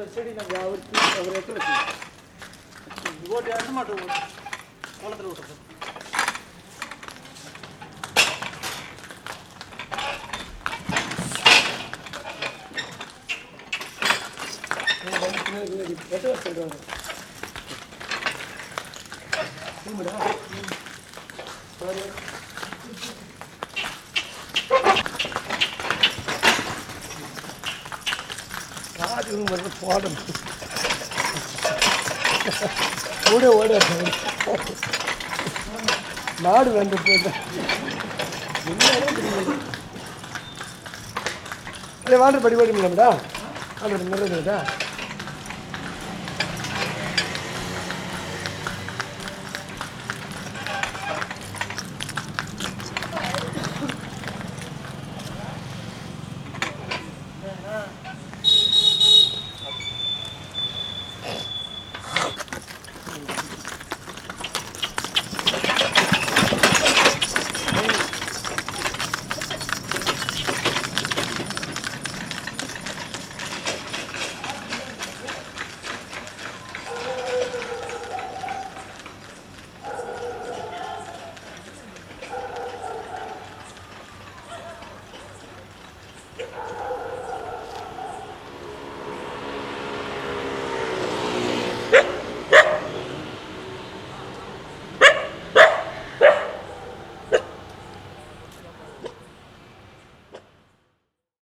செடி நாங்கள் அவருக்கு அவர் எட்டு வச்சு ஓட்டி அடுத்த மாட்டு குளத்தில் விட்டுறது எட்டு வருஷம் சொல்கிறாங்க ராஜுக்கு மட்டும் போடணும் ஓட ஓட நாடு வேண்டும் இல்லை வாண்டர் படி படிங்களா அது நிறைய